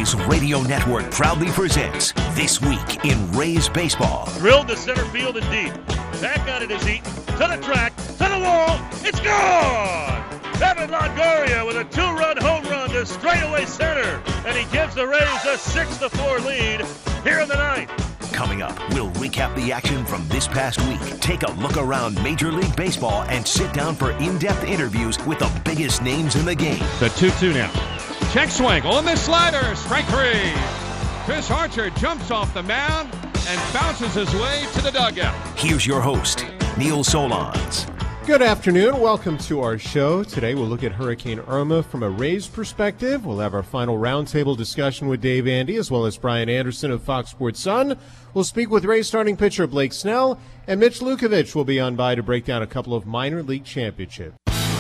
Rays Radio Network proudly presents This Week in Rays Baseball. Drilled to center field and deep. Back on it is Eaton. To the track. To the wall. It's gone! Evan Longoria with a two-run home run to straightaway center. And he gives the Rays a 6-4 lead here in the ninth. Coming up, we'll recap the action from this past week, take a look around Major League Baseball, and sit down for in-depth interviews with the biggest names in the game. The 2-2 now. Check swing on the slider. Strike three. Chris Archer jumps off the mound and bounces his way to the dugout. Here's your host, Neil Solondz. Good afternoon. Welcome to our show. Today we'll look at Hurricane Irma from a Rays perspective. We'll have our final roundtable discussion with Dave Andy as well as Brian Anderson of Fox Sports Sun. We'll speak with Rays starting pitcher Blake Snell, and Mitch Lukovich will be on by to break down a couple of minor league championships.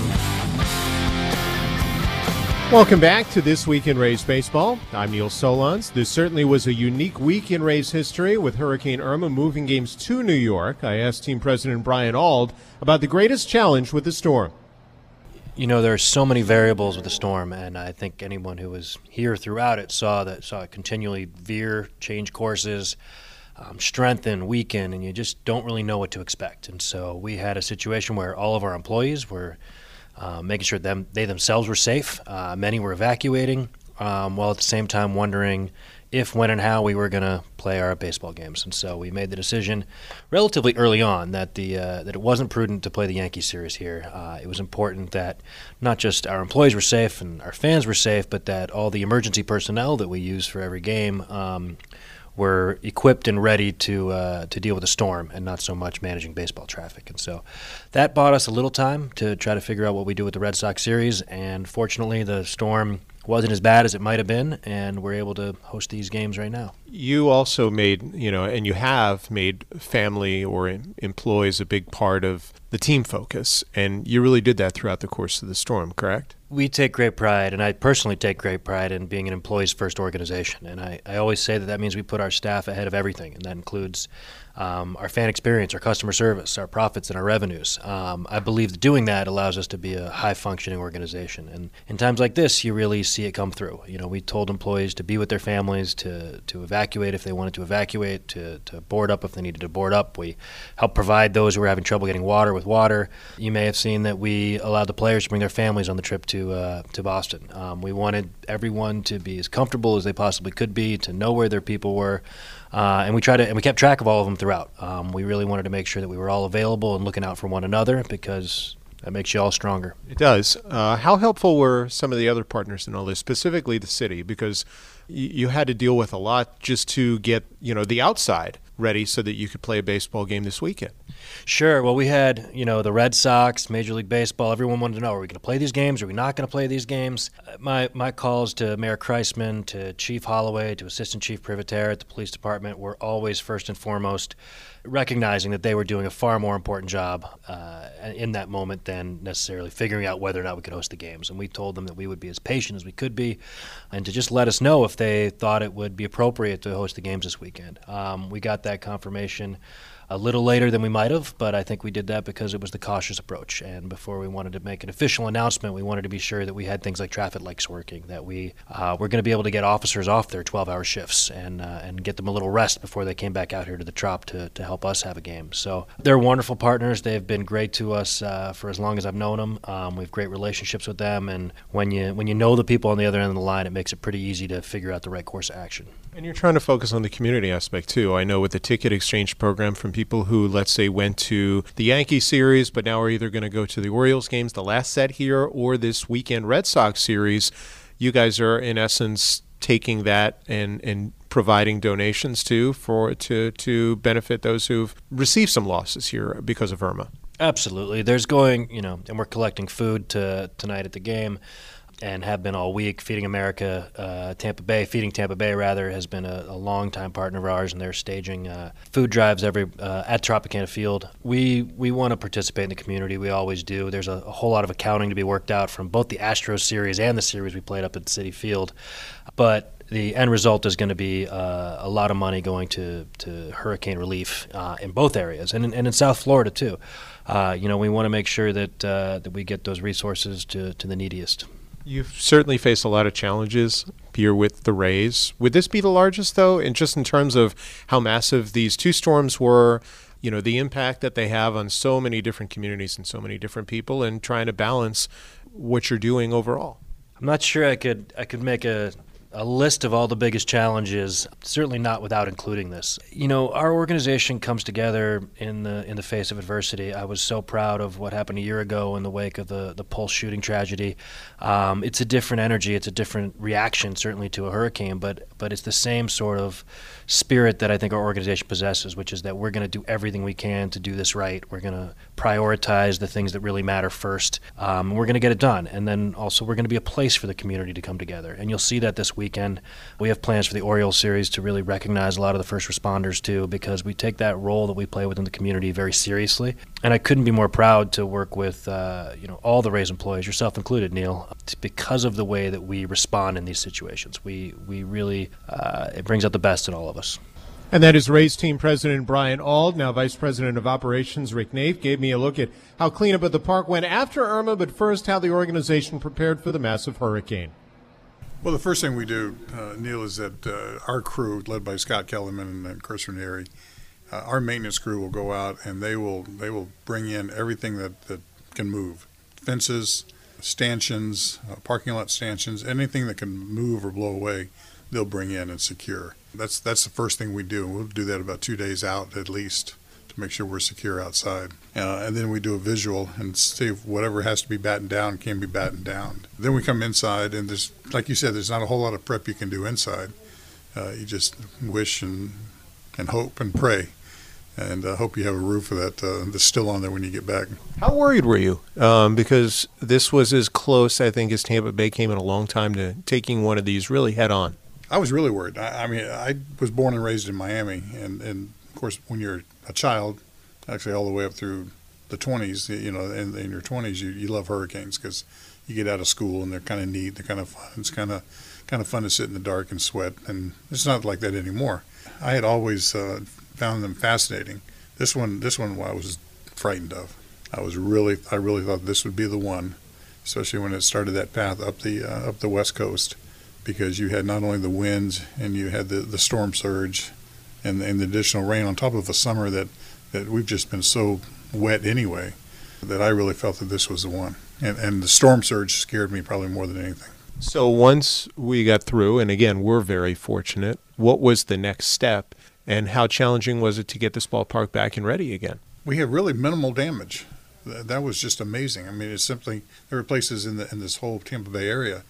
Welcome back to This Week in Rays Baseball. I'm Neil Solondz. This certainly was a unique week in Rays history with Hurricane Irma moving games to New York. I asked team president Brian Auld about the greatest challenge with the storm. You know, there are so many variables with the storm, and I think anyone who was here throughout it saw it continually veer, change courses, strengthen, weaken, and you just don't really know what to expect. And so we had a situation where all of our employees were making sure they themselves were safe. Many were evacuating, while at the same time wondering if, when, and how we were going to play our baseball games. And so we made the decision relatively early on that that it wasn't prudent to play the Yankee series here. It was important that not just our employees were safe and our fans were safe, but that all the emergency personnel that we use for every game were equipped and ready to deal with the storm and not so much managing baseball traffic. And so that bought us a little time to try to figure out what we do with the Red Sox series. And fortunately, the storm wasn't as bad as it might have been, and we're able to host these games right now. You also made, and you have made family or employees a big part of the team focus, and you really did that throughout the course of the storm, correct? We take great pride, and I personally take great pride in being an employees-first organization. And I always say that means we put our staff ahead of everything, and that includes our fan experience, our customer service, our profits, and our revenues. I believe that doing that allows us to be a high-functioning organization. And in times like this, you really see it come through. We told employees to be with their families, to evacuate if they wanted to evacuate, to board up if they needed to board up. We helped provide those who were having trouble getting water with water. You may have seen that we allowed the players to bring their families on the trip to Boston. We wanted everyone to be as comfortable as they possibly could be, to know where their people were, and we kept track of all of them throughout. We really wanted to make sure that we were all available and looking out for one another, because that makes you all stronger. It does. How helpful were some of the other partners in all this, specifically the city? Because you had to deal with a lot just to get the outside ready so that you could play a baseball game this weekend. Sure. Well, we had, the Red Sox, Major League Baseball. Everyone wanted to know, are we going to play these games? Are we not going to play these games? My calls to Mayor Kreisman, to Chief Holloway, to Assistant Chief Privatera at the police department were always first and foremost recognizing that they were doing a far more important job in that moment than necessarily figuring out whether or not we could host the games. And we told them that we would be as patient as we could be and to just let us know if they thought it would be appropriate to host the games this weekend. We got that confirmation a little later than we might have, but I think we did that because it was the cautious approach. And before we wanted to make an official announcement, we wanted to be sure that we had things like traffic lights working, that we were going to be able to get officers off their 12-hour shifts and get them a little rest before they came back out here to the Trop to help us have a game. So they're wonderful partners. They've been great to us for as long as I've known them. We have great relationships with them, and when you know the people on the other end of the line, it makes it pretty easy to figure out the right course of action. And you're trying to focus on the community aspect, too. I know with the ticket exchange program from people who, let's say, went to the Yankee series, but now are either going to go to the Orioles games, the last set here, or this weekend Red Sox series, you guys are, in essence, taking that and providing donations, too, to benefit those who've received some losses here because of Irma. Absolutely. There's going, and we're collecting food tonight at the game, and have been all week. Feeding Tampa Bay has been a long-time partner of ours, and they're staging food drives at Tropicana Field. We want to participate in the community. We always do. There's a whole lot of accounting to be worked out from both the Astros series and the series we played up at Citi Field. But the end result is going to be a lot of money going to hurricane relief in both areas, and in South Florida, too. We want to make sure that we get those resources to the neediest. You've certainly faced a lot of challenges here with the Rays. Would this be the largest, though, and just in terms of how massive these two storms were, the impact that they have on so many different communities and so many different people, and trying to balance what you're doing overall? I'm not sure I could make a list of all the biggest challenges, certainly not without including this. Our organization comes together in the face of adversity. I was so proud of what happened a year ago in the wake of the Pulse shooting tragedy. It's a different energy. It's a different reaction, certainly, to a hurricane, but it's the same sort of spirit that I think our organization possesses, which is that we're going to do everything we can to do this right. We're going to prioritize the things that really matter first. And we're going to get it done. And then also we're going to be a place for the community to come together. And you'll see that this weekend. We have plans for the Orioles series to really recognize a lot of the first responders too, because we take that role that we play within the community very seriously. And I couldn't be more proud to work with all the Rays employees, yourself included, Neil, because of the way that we respond in these situations. We really it brings out the best in all of us. And that is Rays team president Brian Auld. Now Vice President of Operations Rick Naif gave me a look at how cleanup at the park went after Irma, but first how the organization prepared for the massive hurricane. Well, the first thing we do, Neil, is that our crew, led by Scott Kellerman and Chris Ranieri, our maintenance crew will go out and they will bring in everything that can move. Fences, stanchions, parking lot stanchions, anything that can move or blow away, they'll bring in and secure. That's the first thing we do. We'll do that about 2 days out at least to make sure we're secure outside. And then we do a visual and see if whatever has to be battened down can be battened down. Then we come inside, and there's, like you said, there's not a whole lot of prep you can do inside. You just wish and hope and pray, and hope you have a roof that's still on there when you get back. How worried were you? Because this was as close, I think, as Tampa Bay came in a long time to taking one of these really head on. I was really worried. I mean, I was born and raised in Miami, and of course, when you're a child, actually all the way up through the 20s, in your 20s, you love hurricanes because you get out of school and they're kind of neat, they're kind of fun. It's kind of fun to sit in the dark and sweat, and it's not like that anymore. I had always found them fascinating. This one I was frightened of. I really thought this would be the one, especially when it started that path up the West Coast, because you had not only the winds and you had the storm surge and the additional rain on top of a summer that we've just been so wet anyway, that I really felt that this was the one. And the storm surge scared me probably more than anything. So once we got through, and again, we're very fortunate, what was the next step, and how challenging was it to get this ballpark back and ready again? We have really minimal damage. That was just amazing. I mean, it's simply, there were places in this whole Tampa Bay area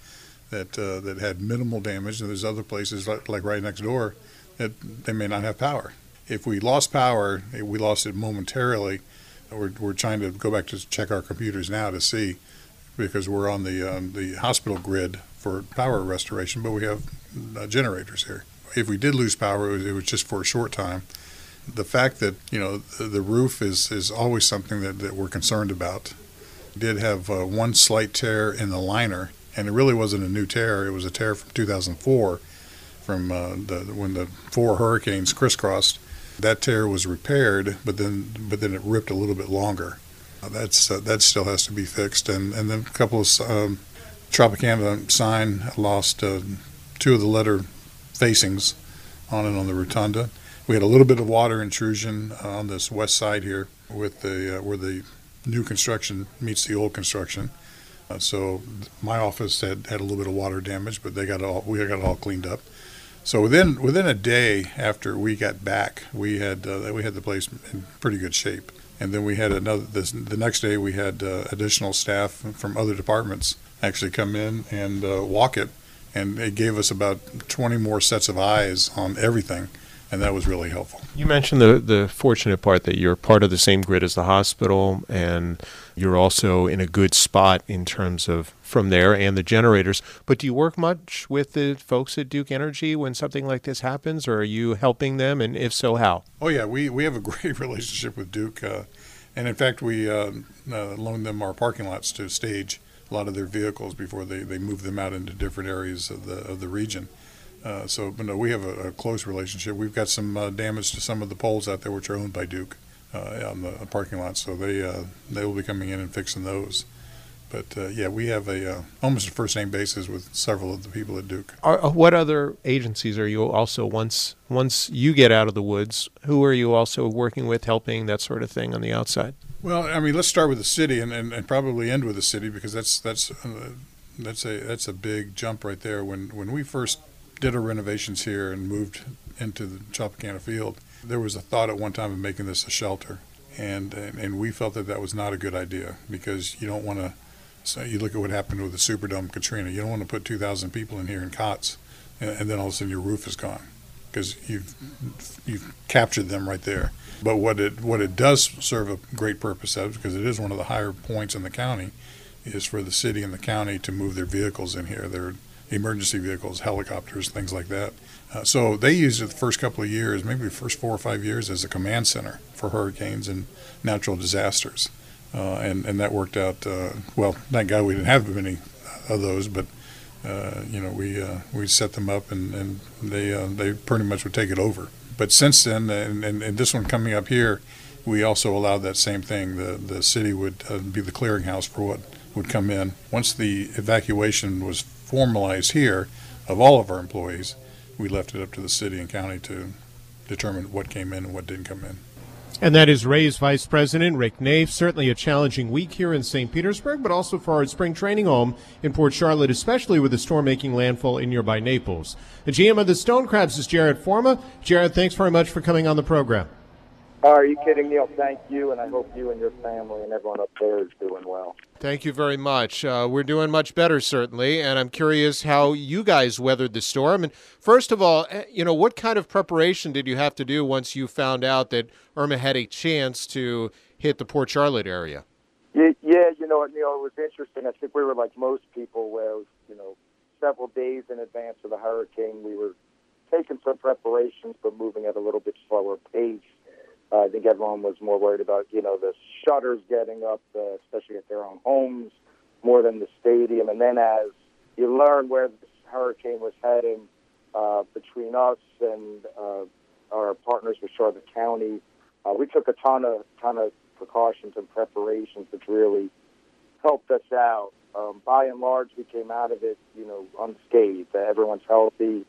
that had minimal damage, and there's other places like right next door that they may not have power. If we lost power, we lost it momentarily. We're trying to go back to check our computers now to see, because we're on the hospital grid for power restoration, but we have generators here. If we did lose power, it was just for a short time. The fact that the roof is always something that we're concerned about. We did have one slight tear in the liner, and it really wasn't a new tear. It was a tear from 2004, from when the 4 hurricanes crisscrossed. That tear was repaired, but then it ripped a little bit longer. That still has to be fixed. And then a couple of Tropicana sign lost 2 of the letter facings on it on the rotunda. We had a little bit of water intrusion on this west side here with where the new construction meets the old construction. So my office had a little bit of water damage, but we got it all cleaned up. So within a day after we got back, we had the place in pretty good shape. And then we had the next day we had additional staff from other departments actually come in and walk it, and it gave us about 20 more sets of eyes on everything. And that was really helpful. You mentioned the fortunate part that you're part of the same grid as the hospital, and you're also in a good spot in terms of from there and the generators. But do you work much with the folks at Duke Energy when something like this happens, or are you helping them, and if so, how? Oh, yeah, we have a great relationship with Duke. And, in fact, we loaned them our parking lots to stage a lot of their vehicles before they move them out into different areas of the region. But no, we have a close relationship. We've got some damage to some of the poles out there which are owned by Duke on the parking lot, so they will be coming in and fixing those. But yeah, we have almost a first name basis with several of the people at Duke. What other agencies are you also, once you get out of the woods, who are you also working with, helping, that sort of thing on the outside? Well, I mean, let's start with the city and probably end with the city, because that's a big jump right there. When we first did our renovations here and moved into the Tropicana Field, there was a thought at one time of making this a shelter, and we felt that was not a good idea, because you don't want to. So you look at what happened with the Superdome Katrina. You don't want to put 2,000 people in here in cots, and then all of a sudden your roof is gone, because you've captured them right there. But what it does serve a great purpose of, because it is one of the higher points in the county, is for the city and the county to move their vehicles in here. Their emergency vehicles, helicopters, things like that. So they used it the first couple of years, maybe the first 4 or 5 years, as a command center for hurricanes and natural disasters. And that worked out well. Thank God we didn't have many of those, but we set them up, and they pretty much would take it over. But since then, and this one coming up here, we also allowed that same thing. The city would be the clearinghouse for what would come in. Once the evacuation was formalized here of all of our employees, we left it up to the city and county to determine what came in and what didn't come in. And that is Rays Vice President Rick Naif. Certainly a challenging week here in St. Petersburg, but also for our spring training home in Port Charlotte, especially with the storm making landfall in nearby Naples. The GM of the Stone Crabs is Jared Forma. Jared, thanks very much for coming on the program. Are you kidding, Neil? Thank you, and I hope you and your family and everyone up there is doing well. Thank you very much. We're doing much better, certainly, and I'm curious how you guys weathered the storm. And first of all, what kind of preparation did you have to do once you found out that Irma had a chance to hit the Port Charlotte area? Yeah, you know what, Neil, it was interesting. I think we were like most people, where, several days in advance of the hurricane, we were taking some preparations, but moving at a little bit slower pace. I think everyone was more worried about, the shutters getting up, especially at their own homes, more than the stadium. And then as you learn where this hurricane was heading, between us and our partners with Charlotte County, we took a ton of precautions and preparations, which really helped us out. By and large, we came out of it, unscathed. Everyone's healthy.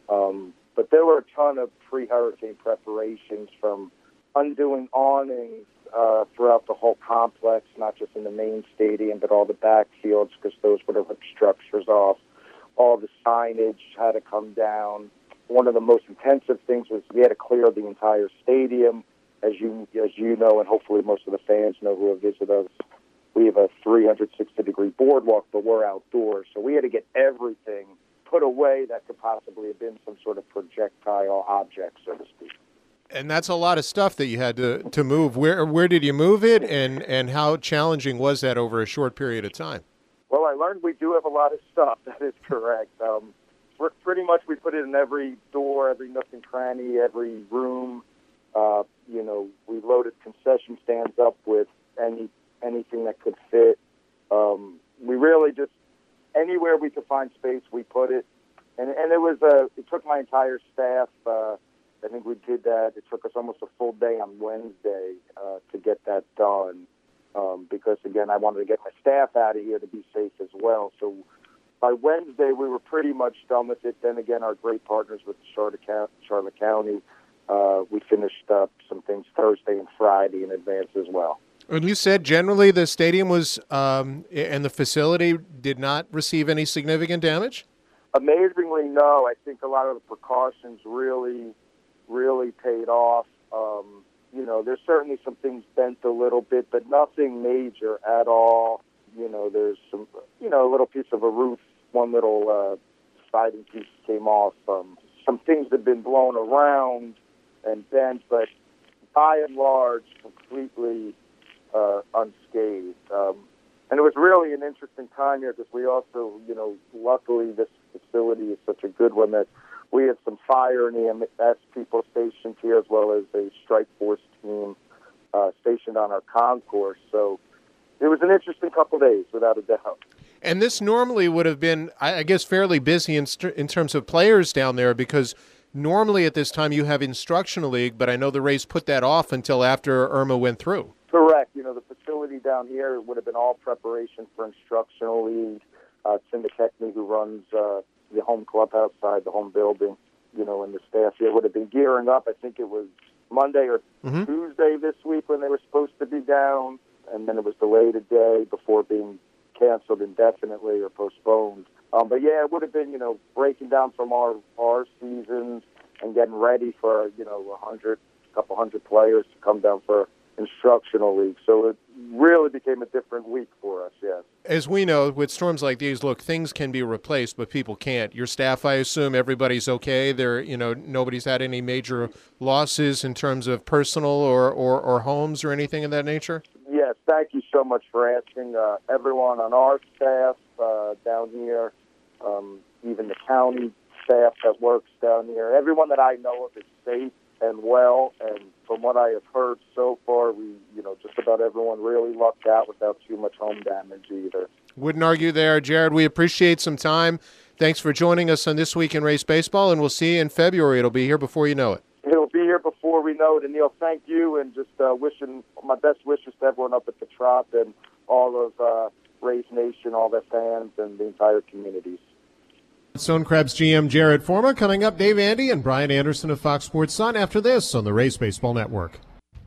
But there were a ton of pre-hurricane preparations, from undoing awnings throughout the whole complex, not just in the main stadium, but all the backfields, because those would have ripped structures off. All the signage had to come down. One of the most intensive things was we had to clear the entire stadium. As you know, and hopefully most of the fans know who have visited us, we have a 360-degree boardwalk, but we're outdoors. So we had to get everything put away that could possibly have been some sort of projectile object, so to speak. And that's a lot of stuff that you had to move. Where did you move it, and how challenging was that over a short period of time? Well, I learned we do have a lot of stuff. That is correct. Pretty much we put it in every door, every nook and cranny, every room. We loaded concession stands up with anything that could fit. We really just, anywhere we could find space, we put it. And it took my entire staff. I think we did that. It took us almost a full day on Wednesday to get that done, because, again, I wanted to get my staff out of here to be safe as well. So by Wednesday, we were pretty much done with it. Then, again, our great partners with Charlotte County, we finished up some things Thursday and Friday in advance as well. And you said generally the stadium was and the facility did not receive any significant damage? Amazingly, no. I think a lot of the precautions really paid off. There's certainly some things bent a little bit, but nothing major at all. There's some, a little piece of a roof, one little siding piece came off. Some things had been blown around and bent, but by and large, completely unscathed. And it was really an interesting time here, because we also, luckily this facility is such a good one that we had some fire and EMS people stationed here, as well as a strike force team stationed on our concourse. So it was an interesting couple of days, without a doubt. And this normally would have been, I guess, fairly busy in terms of players down there, because normally at this time you have Instructional League, but I know the Rays put that off until after Irma went through. Correct. the facility down here would have been all preparation for instructional league. Tim McKechnie, who runs the home clubhouse side, the home building, and the staff here would have been gearing up. I think it was Monday or Tuesday this week when they were supposed to be down, and then it was delayed a day before being canceled indefinitely or postponed. But yeah, it would have been, breaking down from our seasons and getting ready for, a couple hundred players to come down for instructional league. So it really became a different week for us, yes. As we know, with storms like these, look, things can be replaced, but people can't. Your staff, I assume, everybody's okay. Nobody's had any major losses in terms of personal or homes or anything of that nature? Yes, thank you so much for asking. Everyone on our staff down here, even the county staff that works down here, everyone that I know of is safe and well, and from what I have heard so far, we, just about everyone really lucked out without too much home damage either. Wouldn't argue there. Jared, we appreciate some time. Thanks for joining us on This Week in Race Baseball, and we'll see you in February. It'll be here before you know it. It'll be here before we know it. And, Neil, thank you, and just wishing my best wishes to everyone up at the Trop and all of Race Nation, all their fans, and the entire communities. Stone Crab's GM Jared Forma. Coming up, Dave Andy and Brian Anderson of Fox Sports Sun after this on the Race Baseball Network.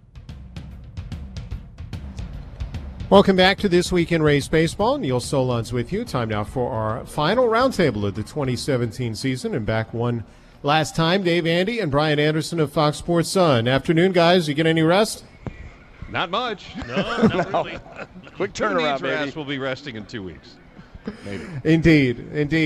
Welcome back to This Week in Race Baseball. Neil Solondz with you. Time now for our final roundtable of the 2017 season. And back one last time, Dave Andy and Brian Anderson of Fox Sports Sun. Afternoon, guys. You get any rest? Not much. No, not really. Quick turnaround, baby. We'll be resting in 2 weeks. Maybe. Indeed.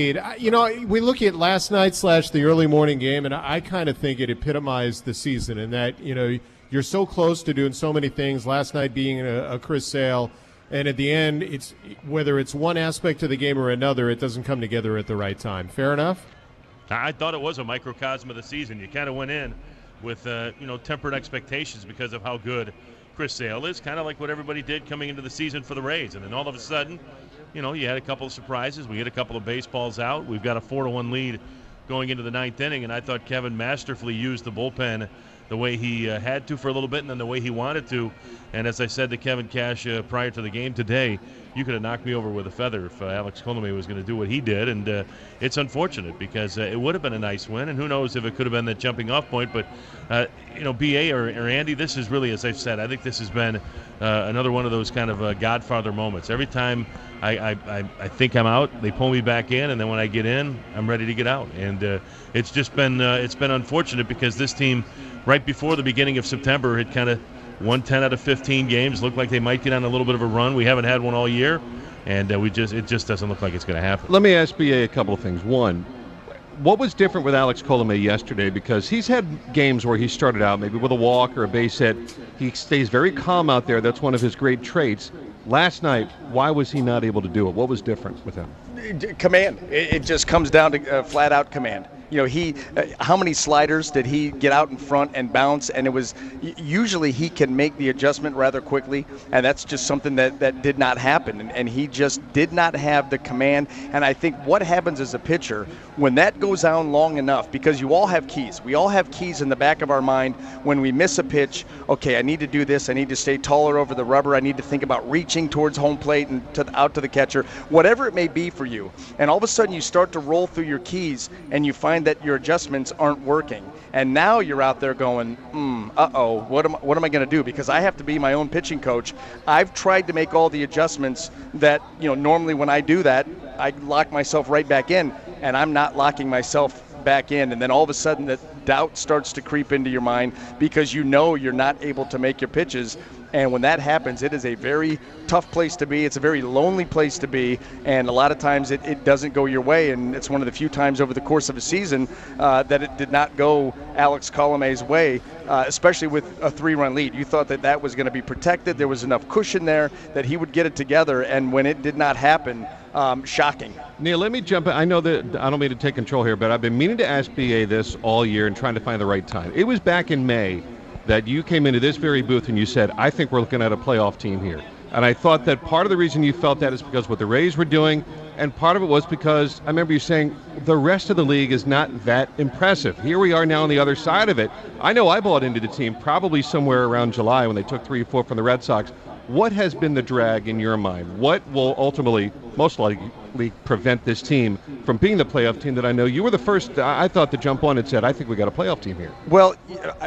We look at last night / the early morning game, and I kind of think it epitomized the season in that, you're so close to doing so many things, last night being a Chris Sale, and at the end, it's whether it's one aspect of the game or another, it doesn't come together at the right time. Fair enough? I thought it was a microcosm of the season. You kind of went in with, tempered expectations because of how good Chris Sale is, kind of like what everybody did coming into the season for the Rays. And then all of a sudden, you had a couple of surprises. We hit a couple of baseballs out. We've got a 4-1 lead going into the ninth inning, and I thought Kevin masterfully used the bullpen the way he had to for a little bit and then the way he wanted to. And as I said to Kevin Cash prior to the game today, you could have knocked me over with a feather if Alex Colomé was going to do what he did. And it's unfortunate because it would have been a nice win, and who knows if it could have been that jumping off point. But, B.A. or Andy, this is really, as I've said, I think this has been another one of those kind of Godfather moments. Every time I think I'm out, they pull me back in, and then when I get in, I'm ready to get out. And it's just been unfortunate because this team, right before the beginning of September, had kind of won 10 out of 15 games, looked like they might get on a little bit of a run. We haven't had one all year, and it just doesn't look like it's going to happen. Let me ask BA a couple of things. One, what was different with Alex Colomé yesterday? Because he's had games where he started out maybe with a walk or a base hit. He stays very calm out there. That's one of his great traits. Last night, why was he not able to do it? What was different with him? Command. It just comes down to flat-out command. How many sliders did he get out in front and bounce? And it was usually he can make the adjustment rather quickly, and that's just something that did not happen. And he just did not have the command. And I think what happens as a pitcher when that goes on long enough, because you all have keys. We all have keys in the back of our mind when we miss a pitch. Okay, I need to do this. I need to stay taller over the rubber. I need to think about reaching towards home plate and out to the catcher, whatever it may be for you. And all of a sudden you start to roll through your keys and you find that your adjustments aren't working, and now you're out there going, what am I going to do? Because I have to be my own pitching coach. I've tried to make all the adjustments that normally when I do that, I lock myself right back in, and I'm not locking myself back in. And then all of a sudden that doubt starts to creep into your mind because you're not able to make your pitches. And when that happens, it is a very tough place to be. It's a very lonely place to be. And a lot of times it doesn't go your way. And it's one of the few times over the course of a season that it did not go Alex Colomé's way, especially with a 3-run lead. You thought that was going to be protected. There was enough cushion there that he would get it together. And when it did not happen, shocking. Neil, let me jump in. I know that I don't mean to take control here, but I've been meaning to ask BA this all year and trying to find the right time. It was back in May that you came into this very booth and you said, I think we're looking at a playoff team here. And I thought that part of the reason you felt that is because what the Rays were doing, and part of it was because I remember you saying the rest of the league is not that impressive. Here we are now on the other side of it. I know I bought into the team probably somewhere around July when they took 3 or 4 from the Red Sox. What has been the drag in your mind? What will ultimately, most likely, prevent this team from being the playoff team that I know you were the first, I thought, to jump on and said, I think we got a playoff team here? Well,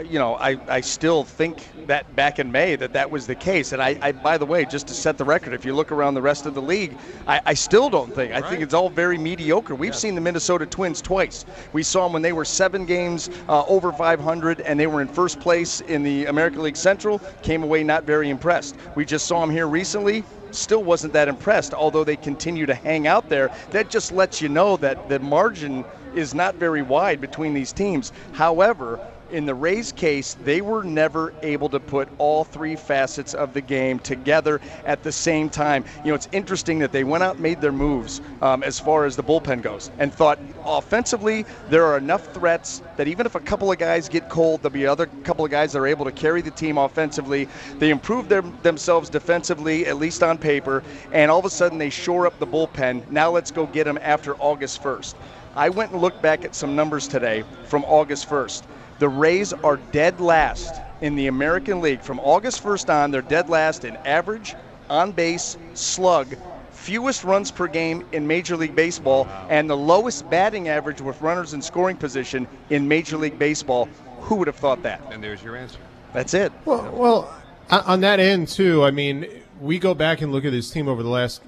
I still think that back in May that was the case. And I, by the way, just to set the record, if you look around the rest of the league, I still don't think. I think it's all very mediocre. We've seen the Minnesota Twins twice. We saw them when they were 7 games over 500 and they were in first place in the American League Central, came away not very impressed. We just saw them here recently. Still wasn't that impressed, although they continue to hang out there. That just lets you know that the margin is not very wide between these teams. However, in the Rays case, they were never able to put all 3 facets of the game together at the same time. It's interesting that they went out and made their moves as far as the bullpen goes and thought offensively there are enough threats that even if a couple of guys get cold, there'll be other couple of guys that are able to carry the team offensively. They improved themselves defensively, at least on paper, and all of a sudden they shore up the bullpen. Now let's go get them after August 1st. I went and looked back at some numbers today from August 1st. The Rays are dead last in the American League. From August 1st on, they're dead last in average, on base, slug, fewest runs per game in Major League Baseball, and the lowest batting average with runners in scoring position in Major League Baseball. Who would have thought that? And there's your answer. That's it. Well, on that end, too, I mean, we go back and look at this team over the last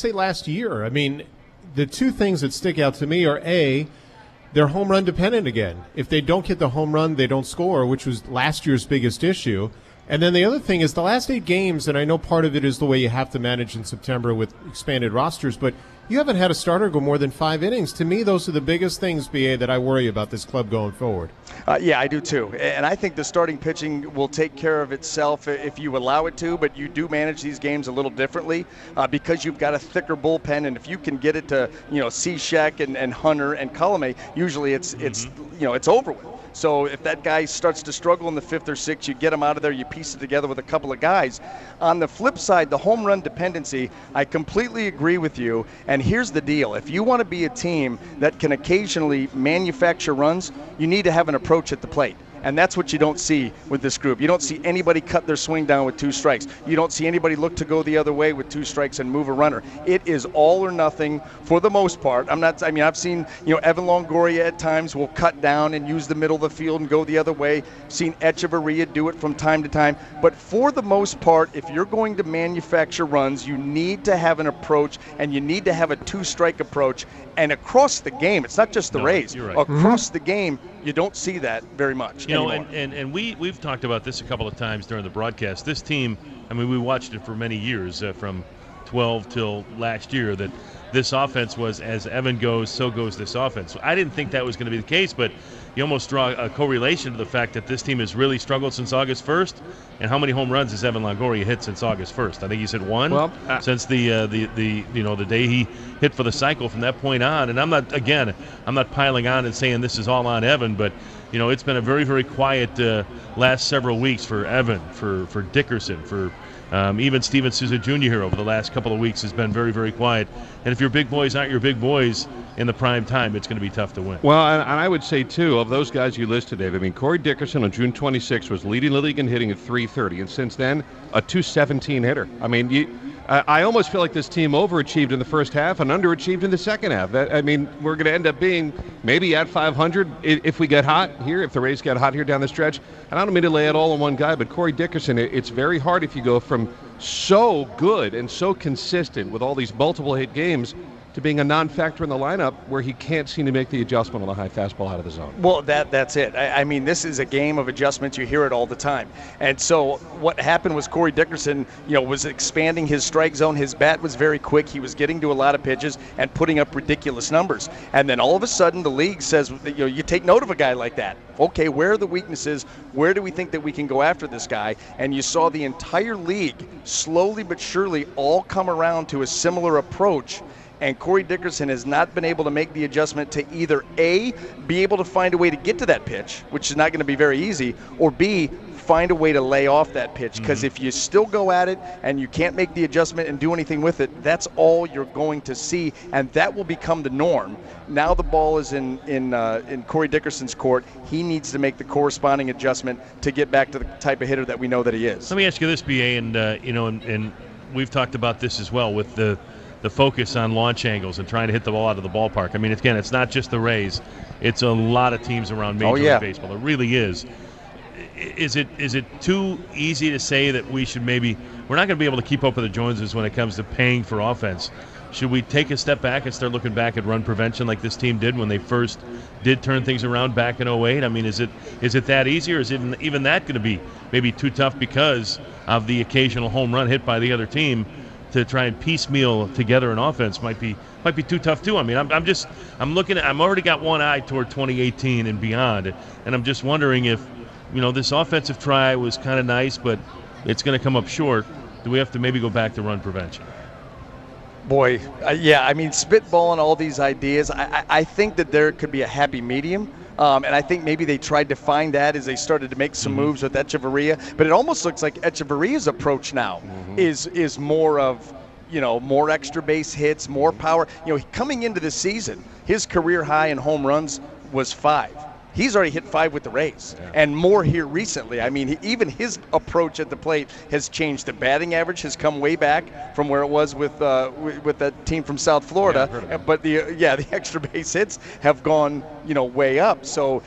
year. I mean, the 2 things that stick out to me are, A, they're home run dependent again. If they don't get the home run, they don't score, which was last year's biggest issue. And then the other thing is the last 8 games, and I know part of it is the way you have to manage in September with expanded rosters, but you haven't had a starter go more than 5 innings. To me, those are the biggest things, BA, that I worry about this club going forward. Yeah, I do too. And I think the starting pitching will take care of itself if you allow it to, but you do manage these games a little differently because you've got a thicker bullpen, and if you can get it to, Cishek and Hunter and Colomé, usually it's over with. So if that guy starts to struggle in the 5th or 6th, you get him out of there, you piece it together with a couple of guys. On the flip side, the home run dependency, I completely agree with you. And here's the deal. If you want to be a team that can occasionally manufacture runs, you need to have an approach at the plate. And that's what you don't see with this group. You don't see anybody cut their swing down with 2 strikes. You don't see anybody look to go the other way with 2 strikes and move a runner. It is all or nothing for the most part. I've seen, Evan Longoria at times will cut down and use the middle of the field and go the other way. Seen Echeverria do it from time to time. But for the most part, if you're going to manufacture runs, you need to have an approach, and you need to have a 2-strike approach. And across the game, it's not just the Rays. You're right. Across the game, you don't see that very much anymore. And we've talked about this a couple of times during the broadcast. This team, we watched it for many years, from 12 till last year, that this offense was, as Evan goes, so goes this offense. So I didn't think that was going to be the case, but you almost draw a correlation to the fact that this team has really struggled since August 1st. And how many home runs has Evan Longoria hit since August 1st? I think he's hit 1 since the day he hit for the cycle from that point on. And I'm not piling on and saying this is all on Evan, but it's been a very, very quiet last several weeks for Evan, for Dickerson, for even Steven Souza Jr. here over the last couple of weeks has been very, very quiet. And if your big boys aren't your big boys in the prime time, it's going to be tough to win. Well, and I would say, too, of those guys you listed, Dave, Corey Dickerson on June 26 was leading the league in hitting at .330, and since then, a .217 hitter. I almost feel like this team overachieved in the first half and underachieved in the second half. We're going to end up being maybe at 500 if we get hot here, if the Rays get hot here down the stretch. And I don't mean to lay it all on one guy, but Corey Dickerson, it's very hard if you go from so good and so consistent with all these multiple hit games to being a non-factor in the lineup where he can't seem to make the adjustment on the high fastball out of the zone. Well, that's it. This is a game of adjustments. You hear it all the time. And so what happened was Corey Dickerson, was expanding his strike zone. His bat was very quick. He was getting to a lot of pitches and putting up ridiculous numbers. And then all of a sudden the league says, you take note of a guy like that. Okay, where are the weaknesses? Where do we think that we can go after this guy? And you saw the entire league slowly but surely all come around to a similar approach. And Corey Dickerson has not been able to make the adjustment to either A, be able to find a way to get to that pitch, which is not going to be very easy, or B, find a way to lay off that pitch, because if you still go at it and you can't make the adjustment and do anything with it, that's all you're going to see, and that will become the norm. Now the ball is in Corey Dickerson's court. He needs to make the corresponding adjustment to get back to the type of hitter that we know that he is. Let me ask you this, BA, and we've talked about this as well with the focus on launch angles and trying to hit the ball out of the ballpark. I mean, again, it's not just the Rays. It's a lot of teams around Major League Baseball. It really is. Is it too easy to say that we're not going to be able to keep up with the Joneses when it comes to paying for offense? Should we take a step back and start looking back at run prevention like this team did when they first did turn things around back in 08? I mean, is it that easy, or is even that going to be maybe too tough because of the occasional home run hit by the other team? To try and piecemeal together an offense might be too tough too. I mean, I'm looking at, I'm already got one eye toward 2018 and beyond, and I'm just wondering if, this offensive try was kind of nice, but it's going to come up short. Do we have to maybe go back to run prevention? Boy, I mean, spitballing all these ideas, I think that there could be a happy medium. And I think maybe they tried to find that as they started to make some moves with Echeverria. But it almost looks like Echeverria's approach now is more of, more extra base hits, more power. Coming into this season, his career high in home runs was 5. He's already hit 5 with the Rays, and more here recently. I mean, even his approach at the plate has changed. The batting average has come way back from where it was with that team from South Florida. But the extra base hits have gone, way up. So,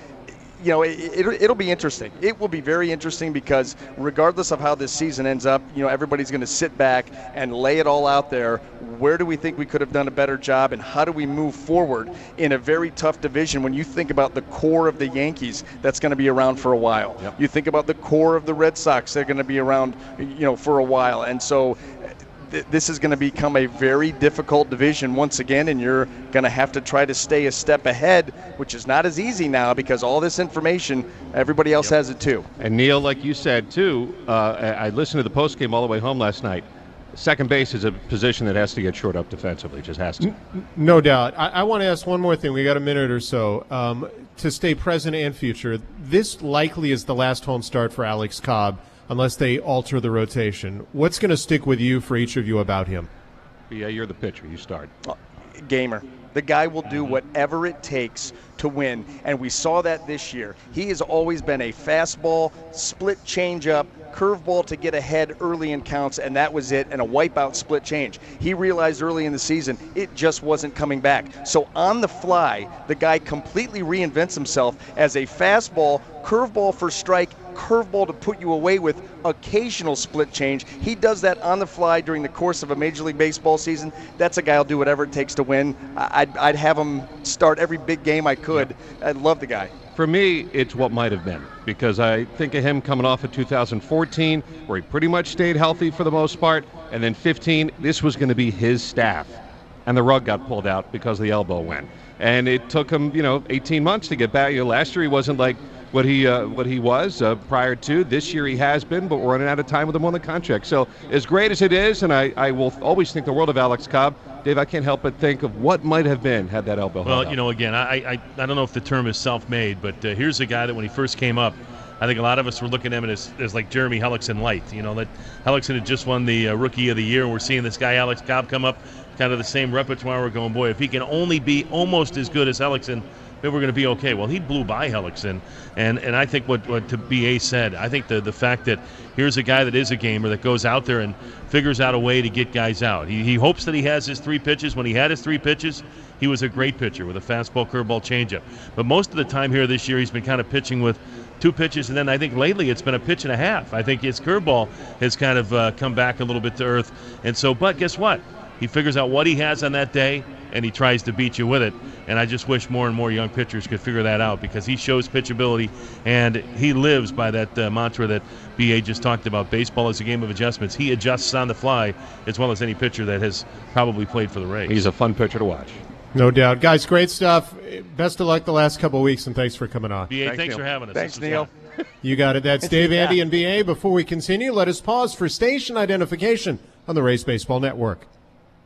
it'll be interesting. It will be very interesting because regardless of how this season ends up, everybody's going to sit back and lay it all out there. Where do we think we could have done a better job, and how do we move forward in a very tough division when you think about the core of the Yankees that's going to be around for a while? You think about the core of the Red Sox, they're going to be around, for a while. And so this is going to become a very difficult division once again, and you're going to have to try to stay a step ahead, which is not as easy now because all this information, everybody else has it too. And Neil, like you said too, I listened to the postgame all the way home last night. Second base is a position that has to get shored up defensively, just has to. No doubt. I want to ask one more thing. We got a minute or so. To stay present and future, this likely is the last home start for Alex Cobb, unless they alter the rotation. What's going to stick with you for each of you about him? Yeah, you're the pitcher. You start. Gamer. The guy will do whatever it takes to win, and we saw that this year. He has always been a fastball, split changeup, curveball to get ahead early in counts, and that was it, and a wipeout split change. He realized early in the season it just wasn't coming back. So on the fly, the guy completely reinvents himself as a fastball, curveball for strike, curveball to put you away with occasional split change. He does that on the fly during the course of a Major League Baseball season. That's a guy who'll do whatever it takes to win. I'd have him start every big game I could. I love the guy. For me, it's what might have been, because I think of him coming off of 2014, where he pretty much stayed healthy for the most part, and then 15, this was going to be his staff, and the rug got pulled out because the elbow went. And it took him, 18 months to get back. Last year he wasn't like what he was prior to. This year he has been, but we're running out of time with him on the contract. So as great as it is, and I will always think the world of Alex Cobb, Dave, I can't help but think of what might have been had that elbow held up. Again, I don't know if the term is self-made, but here's a guy that when he first came up, I think a lot of us were looking at him as like Jeremy Hellickson light. That Hellickson had just won the Rookie of the Year, and we're seeing this guy Alex Cobb come up, kind of the same repertoire. We're going, boy, if he can only be almost as good as Hellickson, maybe we're going to be okay. Well, he blew by Hellickson, and I think what to BA said, I think the fact that here's a guy that is a gamer that goes out there and figures out a way to get guys out. He hopes that he has his 3 pitches. When he had his 3 pitches, he was a great pitcher with a fastball, curveball, changeup. But most of the time here this year, he's been kind of pitching with 2 pitches, and then I think lately it's been a pitch and a half. I think his curveball has kind of come back a little bit to earth. And so, but guess what? He figures out what he has on that day, and he tries to beat you with it. And I just wish more and more young pitchers could figure that out, because he shows pitchability, and he lives by that mantra that BA just talked about. Baseball is a game of adjustments. He adjusts on the fly as well as any pitcher that has probably played for the Rays. He's a fun pitcher to watch. No doubt. Guys, great stuff. Best of luck the last couple of weeks, and thanks for coming on. BA, thanks for having us. Thanks, Neil. You got it. That's Dave, Andy, and BA. Before we continue, let us pause for station identification on the Rays Baseball Network.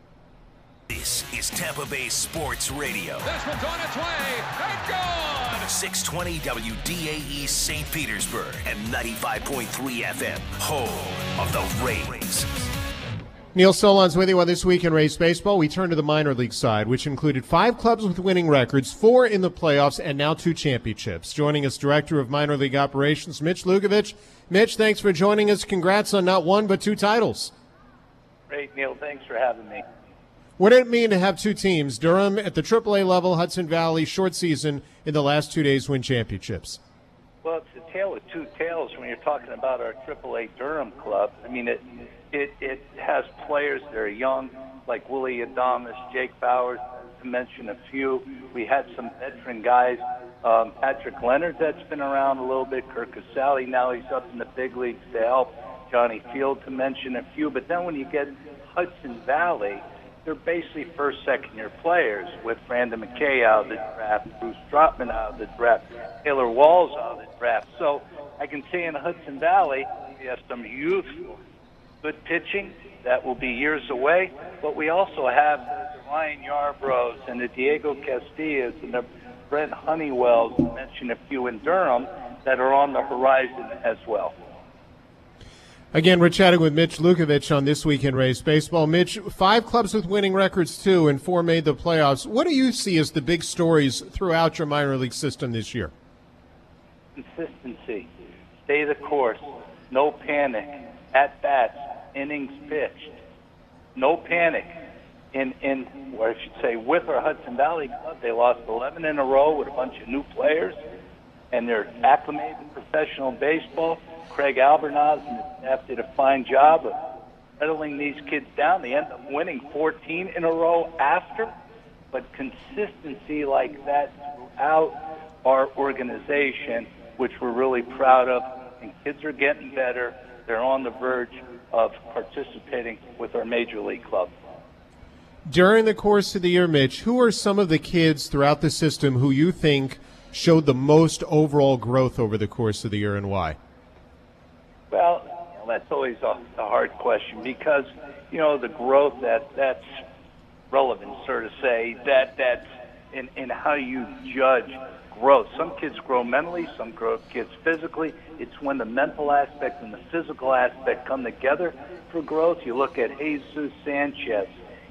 This is Tampa Bay Sports Radio. This one's on its way. And gone. 620 WDAE St. Petersburg and 95.3 FM, home of the Rays. Neil Solondz with you on This Week in Rays Baseball. We turn to the minor league side, which included 5 clubs with winning records, 4 in the playoffs, and now 2 championships. Joining us, Director of Minor League Operations, Mitch Lukovich. Mitch, thanks for joining us. Congrats on not 1 but 2 titles. Great, Neil. Thanks for having me. What did it mean to have 2 teams, Durham at the AAA level, Hudson Valley, short season, in the last 2 days win championships? Well, it's a tale of 2 tales when you're talking about our AAA Durham club. I mean, it has players that are young, like Willie Adames, Jake Bowers, to mention a few. We had some veteran guys, Patrick Leonard that's been around a little bit, Kirk Casale, now he's up in the big leagues to help, Johnny Field to mention a few. But then when you get Hudson Valley, they're basically first, second-year players with Brandon McKay out of the draft, Bruce Trotman out of the draft, Taylor Walls out of the draft. So I can say in Hudson Valley, we have some youthful, good pitching that will be years away, but we also have the Ryan Yarboroughs and the Diego Castillas and the Brent Honeywells, to mention a few in Durham, that are on the horizon as well. Again, we're chatting with Mitch Lukovich on This Week in Rays Baseball. Mitch, 5 clubs with winning records, too, and 4 made the playoffs. What do you see as the big stories throughout your minor league system this year? Consistency, stay the course, no panic, at-bats, innings pitched, no panic. Or I should say, with our Hudson Valley club, they lost 11 in a row with a bunch of new players, and they're acclimated to professional baseball. Craig Albornoz and his staff did a fine job of settling these kids down. They end up winning 14 in a row after, but consistency like that throughout our organization, which we're really proud of, and kids are getting better. They're on the verge of participating with our major league club. During the course of the year, Mitch, who are some of the kids throughout the system who you think showed the most overall growth over the course of the year, and why? Well, that's always a hard question because, the growth that's relevant, so to say, that's in how you judge growth. Some kids grow mentally, some kids physically. It's when the mental aspect and the physical aspect come together for growth. You look at Jesus Sanchez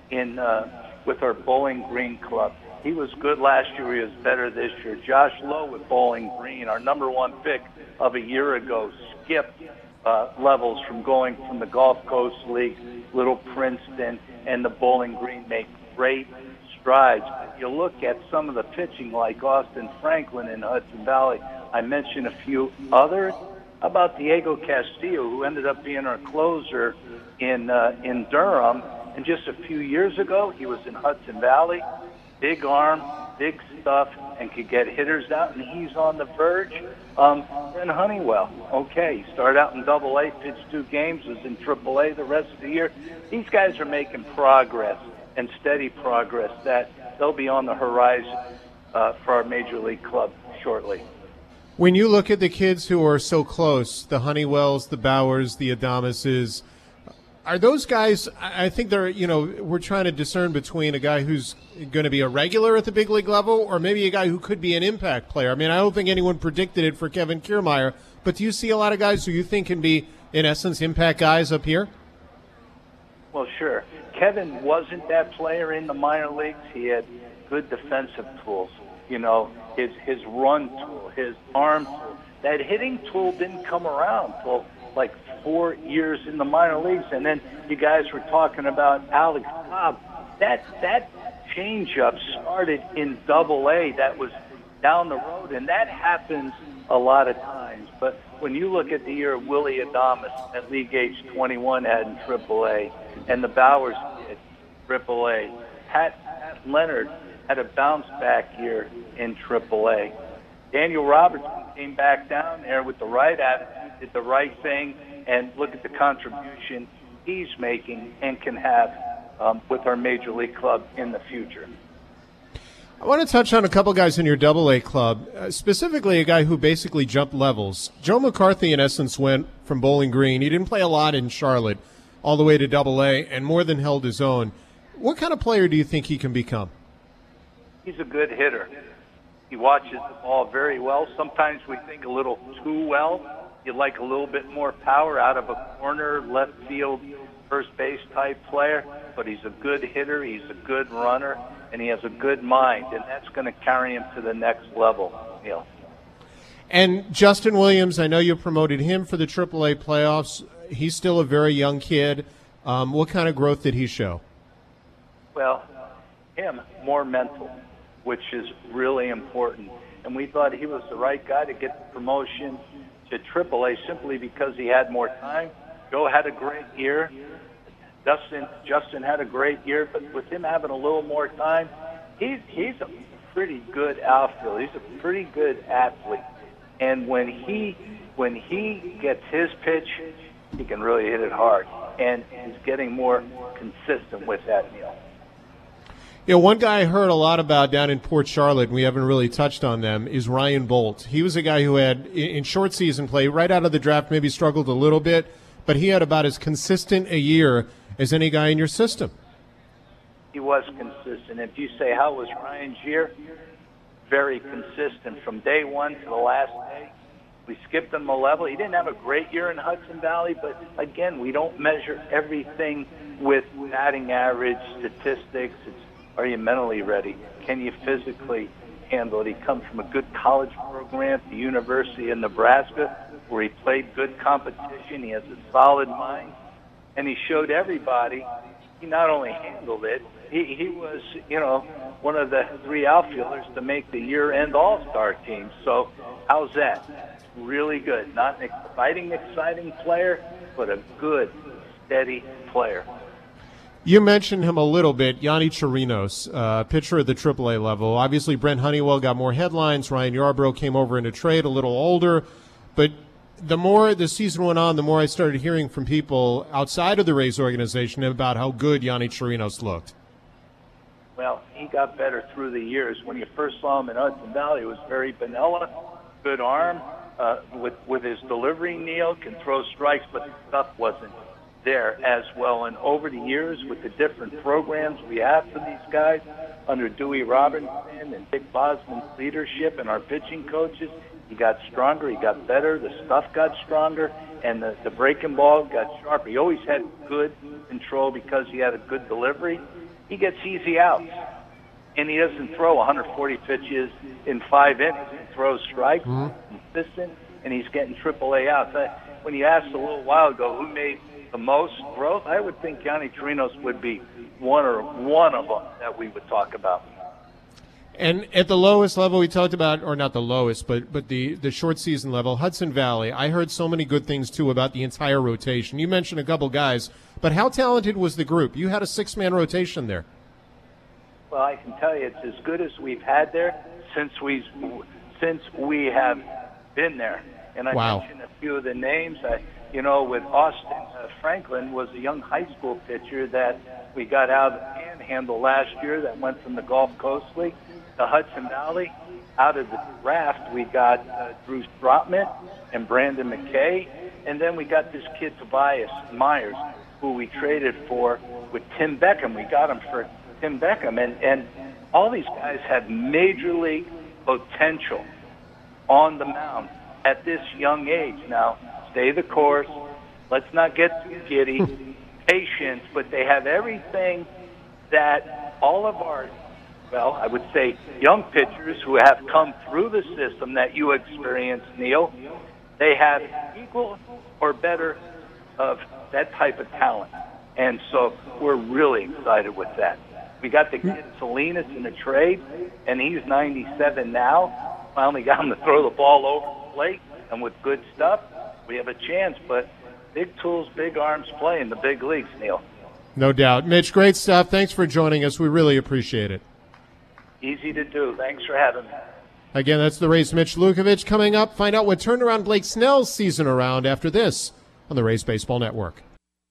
with our Bowling Green club. He was good last year. He was better this year. Josh Lowe with Bowling Green, our number 1 pick of a year ago, skipped levels from going from the Gulf Coast League, Little Princeton, and the Bowling Green, make great strides. You look at some of the pitching like Austin Franklin in Hudson Valley. I mentioned a few others. How about Diego Castillo, who ended up being our closer in Durham? And just a few years ago, he was in Hudson Valley. Big arm, big stuff, and could get hitters out, and he's on the verge. Brent Honeywell, okay, he started out in AA, pitched 2 games, was in AAA the rest of the year. These guys are making progress and steady progress that they'll be on the horizon for our major league club shortly. When you look at the kids who are so close, the Honeywells, the Bowers, the Adameses, are those guys, I think they're, we're trying to discern between a guy who's going to be a regular at the big league level or maybe a guy who could be an impact player. I mean, I don't think anyone predicted it for Kevin Kiermaier, but do you see a lot of guys who you think can be, in essence, impact guys up here? Well, sure. Kevin wasn't that player in the minor leagues. He had good defensive tools, his run tool, his arm tool. That hitting tool didn't come around till like 4 years in the minor leagues, and then you guys were talking about Alex Cobb. That changeup started in AA. That was down the road, and that happens a lot of times. But when you look at the year Willie Adames at league age 21 had in AAA, and the Bowers did AAA, Pat Leonard had a bounce back year in AAA. Daniel Robertson came back down there with the right attitude, did the right thing, and look at the contribution he's making and can have with our major league club in the future. I want to touch on a couple guys in your AA club, specifically a guy who basically jumped levels. Joe McCarthy, in essence, went from Bowling Green. He didn't play a lot in Charlotte, all the way to AA, and more than held his own. What kind of player do you think he can become? He's a good hitter. He watches the ball very well. Sometimes we think a little too well. You'd like a little bit more power out of a corner, left field, first base type player, but he's a good hitter, he's a good runner, and he has a good mind, and that's going to carry him to the next level, Neil. And Justin Williams, I know you promoted him for the AAA playoffs. He's still a very young kid. What kind of growth did he show? Well, him, more mental, which is really important. And we thought he was the right guy to get the promotion to AAA simply because he had more time. Joe had a great year. Justin had a great year, but with him having a little more time, he's a pretty good outfielder. He's a pretty good athlete. And when he gets his pitch, he can really hit it hard. And he's getting more consistent with that, Neil. You know, one guy I heard a lot about down in Port Charlotte, and we haven't really touched on them, is Ryan Bolt. He was a guy who had, in short season play, right out of the draft, maybe struggled a little bit, but he had about as consistent a year as any guy in your system. He was consistent. If you say, how was Ryan's year? Very consistent from day one to the last day. We skipped him a level. He didn't have a great year in Hudson Valley, but again, we don't measure everything with batting average, statistics. It's, are you mentally ready? Can you physically handle it? He comes from a good college program at the University of Nebraska where he played good competition. He has a solid mind, and he showed everybody he not only handled it, he was, one of the 3 outfielders to make the year-end All-Star team. So how's that? Really good. Not an exciting player, but a good, steady player. You mentioned him a little bit, Yonny Chirinos, pitcher at the AAA level. Obviously, Brent Honeywell got more headlines. Ryan Yarbrough came over in a trade, a little older. But the more the season went on, the more I started hearing from people outside of the Rays organization about how good Yonny Chirinos looked. Well, he got better through the years. When you first saw him in Hudson Valley, it was very vanilla, good arm, with his delivery, Neil, can throw strikes, but the stuff wasn't there as well. And over the years, with the different programs we have for these guys, under Dewey Robinson and Dick Bosman's leadership and our pitching coaches, he got stronger, he got better, the stuff got stronger, and the breaking ball got sharper. He always had good control because he had a good delivery. He gets easy outs, and he doesn't throw 140 pitches in 5 innings. He throws strikes, consistent, and he's getting AAA outs. When you asked a little while ago who made the most growth, I would think Yonny Chirinos would be one of them that we would talk about. And at the lowest level we talked about, or not the lowest, but the short season level, Hudson Valley, I heard so many good things, too, about the entire rotation. You mentioned a couple guys, but how talented was the group? You had a 6-man rotation there. Well, I can tell you it's as good as we've had there since we have been there. And I mentioned a few of the names. With Austin Franklin was a young high school pitcher that we got out of the Panhandle last year that went from the Gulf Coast League to Hudson Valley. Out of the draft, we got Drew Strotman and Brandon McKay. And then we got this kid, Tobias Myers, who we traded for with Tim Beckham. We got him for Tim Beckham. And all these guys have major league potential on the mound at this young age. Now, stay the course. Let's not get too giddy. Patience, but they have everything that all of our, I would say young pitchers who have come through the system that you experienced, Neil, they have equal or better of that type of talent. And so we're really excited with that. We got the kid Salinas in the trade, and he's 97 now. Finally got him to throw the ball over the plate, and with good stuff, we have a chance. But big tools, big arms play in the big leagues, Neil. No doubt. Mitch, great stuff. Thanks for joining us. We really appreciate it. Easy to do. Thanks for having me. Again, that's the Rays' Mitch Lukovich. Coming up, find out what turned around Blake Snell's season around after this on the Rays Baseball Network.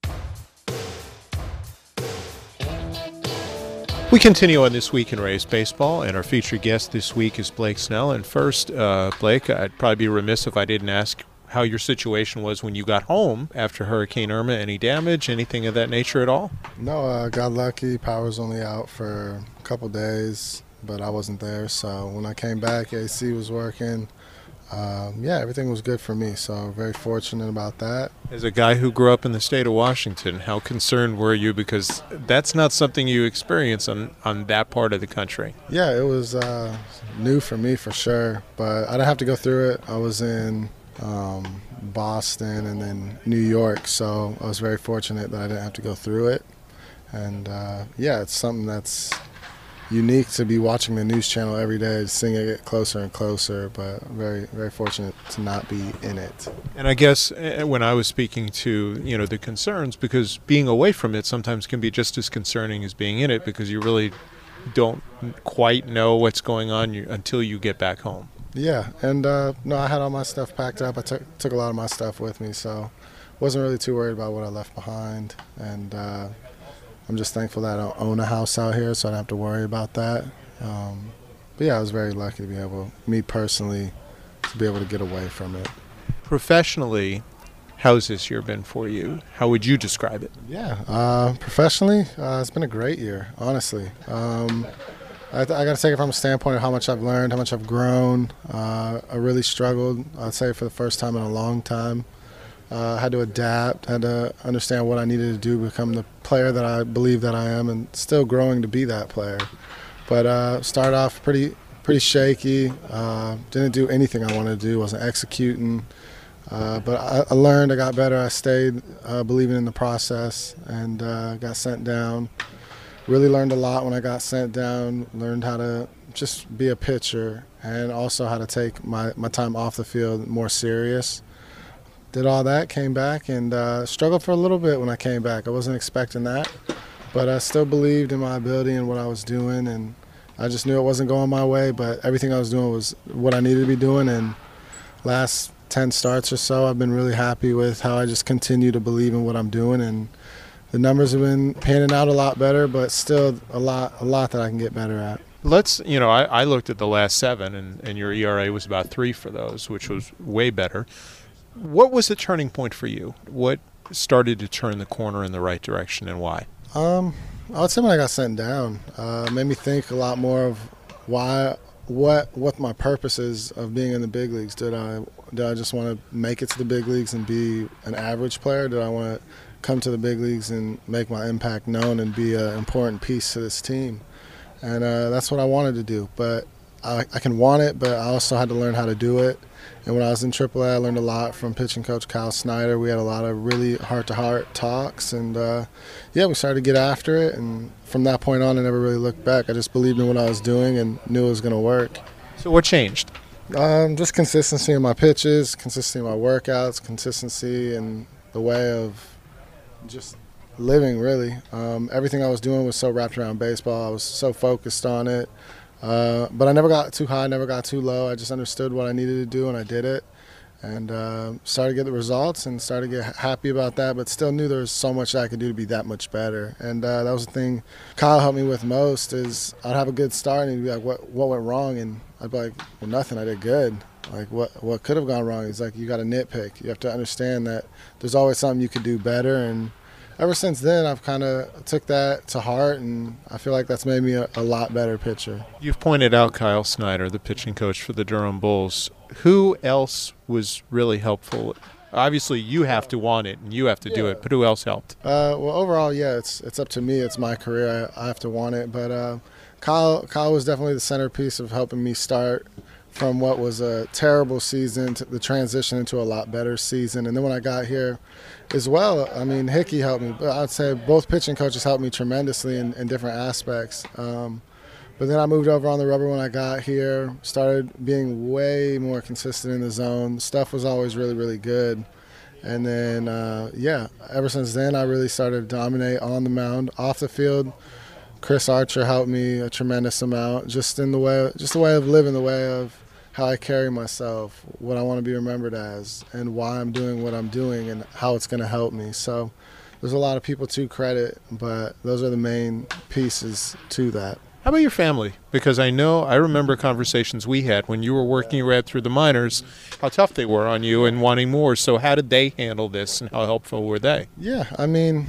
We continue on This Week in Rays Baseball, and our featured guest this week is Blake Snell. And first, Blake, I'd probably be remiss if I didn't ask how your situation was when you got home after Hurricane Irma. Any damage, anything of that nature at all? No, I got lucky. Power's only out for a couple days. but I wasn't there. So when I came back, AC was working. Everything was good for me, so very fortunate about that. As a guy who grew up in the state of Washington, how concerned were you? Because that's not something you experience on that part of the country. Yeah, it was new for me for sure, but I didn't have to go through it. I was in Boston and then New York, so I was very fortunate that I didn't have to go through it. And it's something that's unique to be watching the news channel every day, seeing it get closer and closer, but very, very fortunate to not be in it. And I guess when I was speaking to, the concerns, because being away from it sometimes can be just as concerning as being in it, because you really don't quite know what's going on until you get back home. Yeah, and I had all my stuff packed up. I took a lot of my stuff with me, so wasn't really too worried about what I left behind. And I'm just thankful that I don't own a house out here, so I don't have to worry about that. I was very lucky to be able, me personally, to be able to get away from it. Professionally, how's this year been for you? How would you describe it? Yeah, professionally, it's been a great year, honestly. I got to take it from a standpoint of how much I've learned, how much I've grown. I really struggled, I'd say, for the first time in a long time. Had to adapt, had to understand what I needed to do to become the player that I believe that I am, and still growing to be that player. But started off pretty shaky. Didn't do anything I wanted to do, wasn't executing. But I learned, I got better, I stayed believing in the process, and got sent down. Really learned a lot when I got sent down, learned how to just be a pitcher and also how to take my time off the field more serious. Did all that, came back, and struggled for a little bit when I came back. I wasn't expecting that, but I still believed in my ability and what I was doing, and I just knew it wasn't going my way, but everything I was doing was what I needed to be doing, and last 10 starts or so, I've been really happy with how I just continue to believe in what I'm doing, and the numbers have been panning out a lot better, but still a lot that I can get better at. I looked at the last 7, and your ERA was about 3 for those, which was way better. What was the turning point for you? What started to turn the corner in the right direction, and why? I would say when I got sent down, made me think a lot more of what my purpose is of being in the big leagues. Did I just want to make it to the big leagues and be an average player? Did I want to come to the big leagues and make my impact known and be an important piece to this team? And that's what I wanted to do. But I can want it, but I also had to learn how to do it. And when I was in AAA, I learned a lot from pitching coach Kyle Snyder. We had a lot of really heart-to-heart talks, and we started to get after it. And from that point on, I never really looked back. I just believed in what I was doing and knew it was going to work. So what changed? Just consistency in my pitches, consistency in my workouts, consistency in the way of just living, really. Everything I was doing was so wrapped around baseball. I was so focused on it. But I never got too high, never got too low. I just understood what I needed to do, and I did it. And started to get the results and started to get happy about that, but still knew there was so much I could do to be that much better. And that was the thing Kyle helped me with most is I'd have a good start, and he'd be like, what went wrong? And I'd be like, well, nothing, I did good. Like, what could have gone wrong? He's like, you got to nitpick. You have to understand that there's always something you could do better. And ever since then, I've kind of took that to heart, and I feel like that's made me a lot better pitcher. You've pointed out Kyle Snyder, the pitching coach for the Durham Bulls. Who else was really helpful? Obviously, you have to want it, and you have to do it, but who else helped? Well, overall, it's up to me. It's my career. I have to want it. But Kyle was definitely the centerpiece of helping me start from what was a terrible season to the transition into a lot better season. And then when I got here as well, I mean, Hickey helped me. But I'd say both pitching coaches helped me tremendously in different aspects. But then I moved over on the rubber when I got here, started being way more consistent in the zone. Stuff was always really, really good. And then, ever since then, I really started to dominate on the mound. Off the field, Chris Archer helped me a tremendous amount, just the way of living, the way of how I carry myself, what I want to be remembered as, and why I'm doing what I'm doing and how it's going to help me. So there's a lot of people to credit, but those are the main pieces to that. How about your family? Because I remember conversations we had when you were working your way up through the minors, how tough they were on you and wanting more. So how did they handle this, and how helpful were they? Yeah, I mean,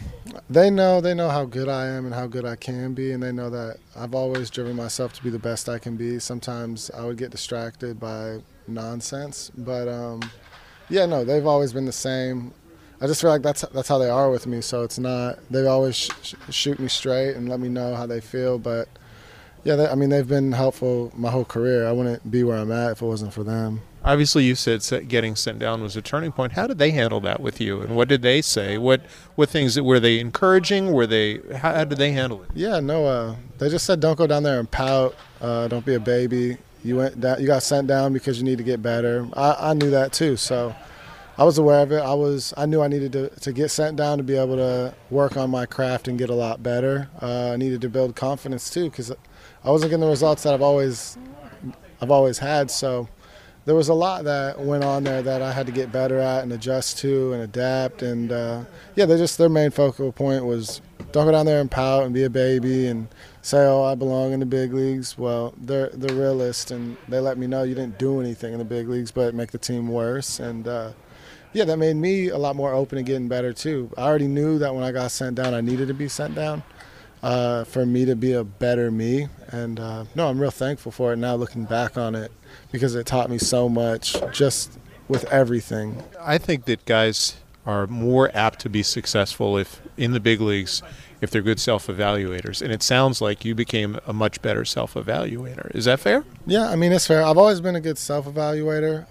They know how good I am and how good I can be, and they know that I've always driven myself to be the best I can be. Sometimes I would get distracted by nonsense, but yeah, no, they've always been the same. I just feel like that's how they are with me. So it's not, they always shoot me straight and let me know how they feel. But yeah, they've been helpful my whole career. I wouldn't be where I'm at if it wasn't for them. Obviously, you said getting sent down was a turning point. How did they handle that with you, and what did they say? What things were they encouraging? How did they handle it? Yeah, no, they just said don't go down there and pout. Don't be a baby. You got sent down because you need to get better. I knew that too, so I was aware of it. I knew I needed to get sent down to be able to work on my craft and get a lot better. I needed to build confidence too, because I wasn't getting the results that I've always had. So there was a lot that went on there that I had to get better at and adjust to and adapt. And yeah, their main focal point was don't go down there and pout and be a baby and say, oh, I belong in the big leagues. Well, they're realists, and they let me know you didn't do anything in the big leagues but make the team worse. And yeah, that made me a lot more open and getting better too. I already knew that when I got sent down, I needed to be sent down for me to be a better me. And no, I'm real thankful for it now looking back on it, because it taught me so much just with everything. I think that guys are more apt to be successful if in the big leagues if they're good self-evaluators. And it sounds like you became a much better self-evaluator. Is that fair? Yeah, I mean, it's fair. I've always been a good self-evaluator.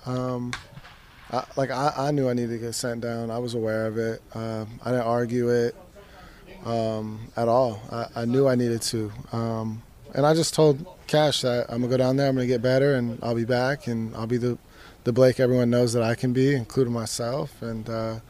I knew I needed to get sent down. I was aware of it. I didn't argue it at all. I knew I needed to. And I just told Cash that I'm going to go down there, I'm going to get better, and I'll be back, and I'll be the Blake everyone knows that I can be, including myself. And,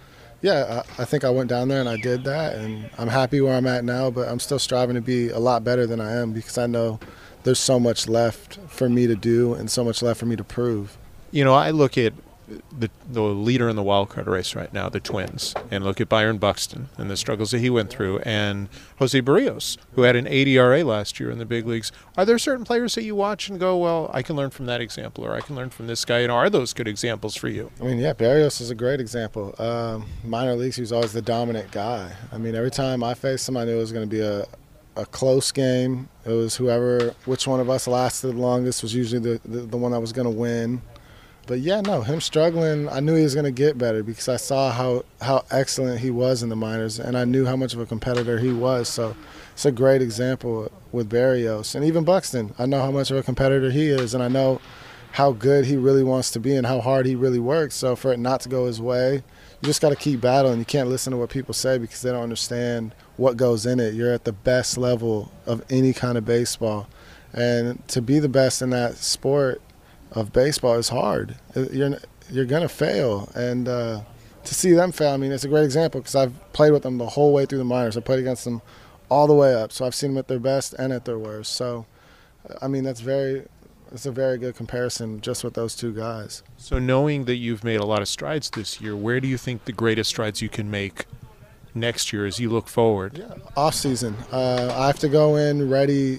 yeah, I think I went down there and I did that, and I'm happy where I'm at now, but I'm still striving to be a lot better than I am, because I know there's so much left for me to do and so much left for me to prove. You know, I look at the leader in the wild card race right now, the Twins, and look at Byron Buxton and the struggles that he went through, and Jose Barrios, who had an 80 ERA last year in the big leagues. Are there certain players that you watch and go, well, I can learn from that example, or I can learn from this guy? And are those good examples for you? I mean, yeah, Barrios is a great example. Minor leagues, he was always the dominant guy. I mean, every time I faced him, I knew it was going to be a close game. It was which one of us lasted the longest was usually the one that was going to win. But yeah, no, him struggling, I knew he was going to get better, because I saw how excellent he was in the minors, and I knew how much of a competitor he was. So it's a great example with Barrios. And even Buxton, I know how much of a competitor he is, and I know how good he really wants to be and how hard he really works. So for it not to go his way, you just got to keep battling. You can't listen to what people say because they don't understand what goes in it. You're at the best level of any kind of baseball. And to be the best in that sport of baseball is hard. You're going to fail. And to see them fail, I mean, it's a great example, because I've played with them the whole way through the minors. I played against them all the way up. So I've seen them at their best and at their worst. So, I mean, it's a very good comparison just with those two guys. So knowing that you've made a lot of strides this year, where do you think the greatest strides you can make next year as you look forward? Yeah, off season. I have to go in ready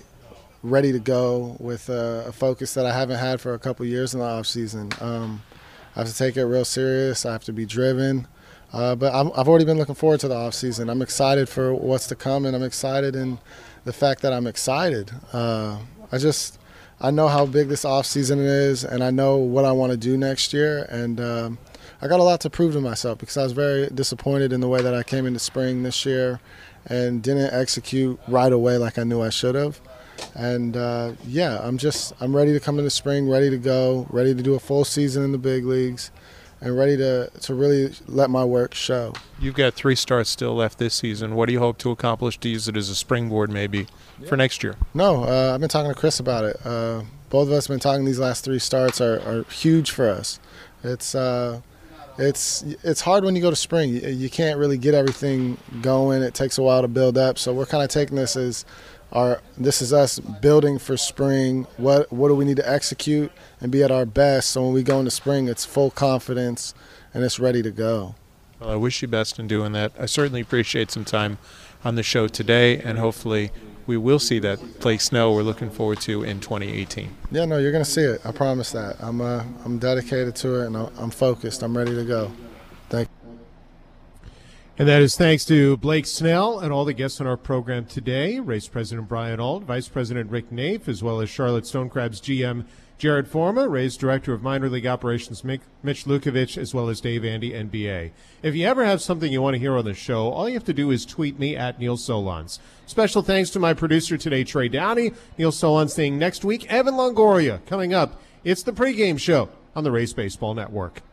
to go with a focus that I haven't had for a couple years in the off season. I have to take it real serious. I have to be driven. But I've already been looking forward to the off season. I'm excited for what's to come, and I'm excited in the fact that I'm excited. I know how big this off season is, and I know what I want to do next year. And I got a lot to prove to myself, because I was very disappointed in the way that I came into spring this year and didn't execute right away like I knew I should have. And yeah, I'm ready to come into spring, ready to go, ready to do a full season in the big leagues, and ready to really let my work show. You've got 3 starts still left this season. What do you hope to accomplish to use it as a springboard maybe for next year? No, I've been talking to Chris about it. Both of us have been talking. These last 3 starts are huge for us. It's hard when you go to spring. You can't really get everything going. It takes a while to build up. So we're kind of taking this as this is us building for spring. What do we need to execute and be at our best, so when we go into spring, it's full confidence and it's ready to go. Well, I wish you best in doing that. I certainly appreciate some time on the show today, and hopefully we will see that Blake Snell we're looking forward to in 2018. Yeah, no, you're going to see it. I promise that. I'm dedicated to it, and I'm focused. I'm ready to go. Thank you. And that is thanks to Blake Snell and all the guests on our program today, Race President Brian Auld, Vice President Rick Naif, as well as Charlotte Stonecrab's GM Jared Forma, Rays Director of Minor League Operations Mitch Lukovich, as well as Dave Andy, NBA. If you ever have something you want to hear on the show, all you have to do is tweet me at Neil Solondz. Special thanks to my producer today, Trey Downey. Neil Solondz saying next week, Evan Longoria. Coming up, it's the pregame show on the Race Baseball Network.